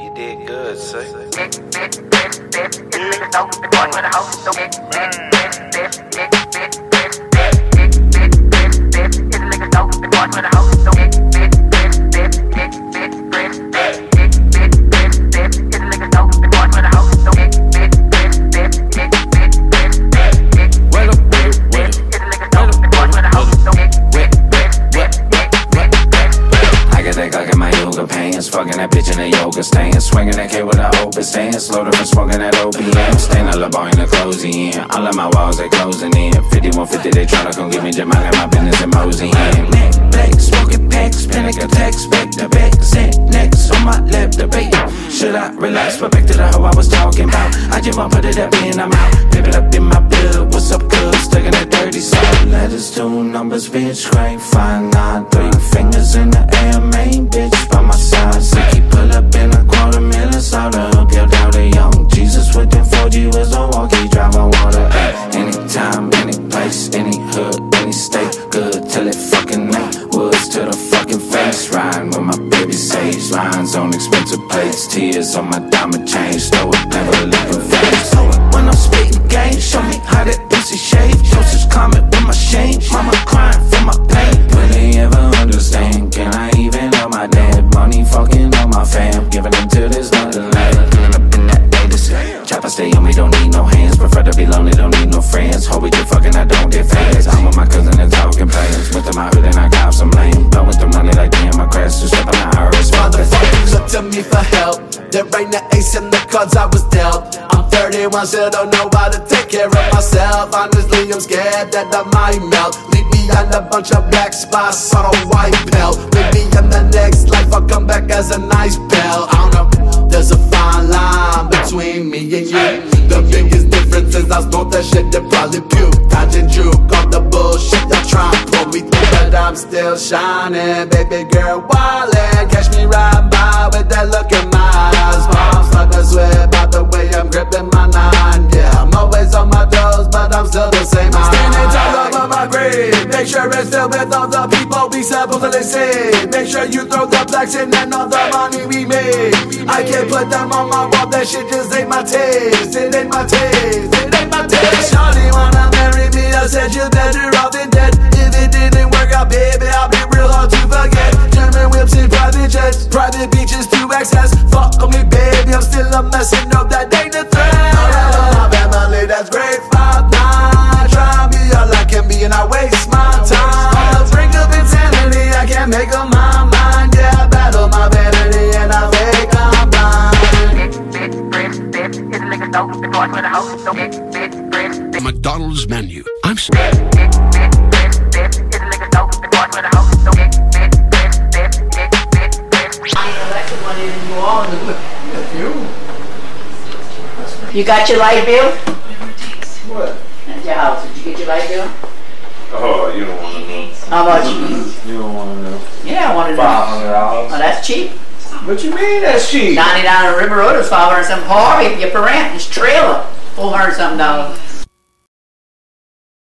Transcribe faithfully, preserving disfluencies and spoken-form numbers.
You did good, son. Fucking that bitch in a yoga stand, swinging that K with a open stance, slow to smoking that O P M, staying all up in the closing in. All of my walls they closing in. fifty-one fifty they tryna come get me, just minding my business and mosey in. Neck black, smoking packs, panic attacks, back to back, set next on my left debate. Should I relax? But back to the hoe I was talking about. I just want put it up in, I'm out. Pip it up in my blood. What's up, cuz? Stuck in that dirty side. Letters, two numbers, bitch, crank, five, nine, three fingers in the air, main bitch by my side. Sicky pull up in a quarter million soda, built out a young Jesus with them four G was a walkie, drive on water. Anytime, any place, any hood, any state, good till it fucking ain't. Woods to the fucking face, riding with my baby sage, lines on expensive plates, tears on my diamond chain, slow it, never looking face. So when I'm spitting game, show me how that pussy shave. Joseph's comment with my shame, mama crying for my pain. Will they ever understand? Can I even know my dad? Money fucking on my fam, giving them till there's nothing left. Pulling up in that latest chopper, stay on me, don't need no hands. Prefer to be lonely, don't need no friends. Hope we get fucking, I don't get fans. I'm with my cousin and talking plans. Went to my hood and I got some lame. Blow with the money like damn, my crash to step on the Irish. Motherfuckers look to me for help. There ain't the ace in the cards I was dealt. I'm thirty-one, still don't know how to take care of myself. Honestly, I'm scared that I might melt. Leave behind a bunch of black spots on a white belt. Maybe in the next life I'll come back as a nice bell. I don't know, there's a fine line between me and you. The biggest difference is I smoke that shit that probably puke. Dodge and juke on the bullshit y'all try and pull me through, but I'm still shining. Baby girl wildin', catch me riding by with that look in my eyes. Mom start to swear about the way I'm gripping my nine. Yeah, I'm always on my toes, but I'm still the same. Standing tall over my grave, make sure it's filled with all the people we supposedly save. Make sure you throw the blacks in and all the money we made. I can't put them on my wall, that shit just ain't my taste. It ain't my taste, it ain't my taste. Shawty wanna marry me, I said you better off than dead. If it didn't work out, baby, I'll be real hard to forget. German whips and private jets, private beaches to access. Fuck on me, baby, I'm still a mess, and know that ain't a threat. My family, that's great, five, nine. Try and be all I can be, and I waste my time. On the brink of insanity, I can't make up my mind. Yeah, I battle my vanity, and I fake I'm blind. McDonald's menu. I'm s- I elected one in New Orleans. You got your light bill? What? At your house. Did you get your light bill? Oh, you don't want to know. How much? You don't want to know. Yeah, I wanted to know. Five hundred dollars. Oh, that's cheap. What you mean that's cheap? ninety down on River Road is five hundred something. Harvey, your parent, his trailer, four hundred something dollars.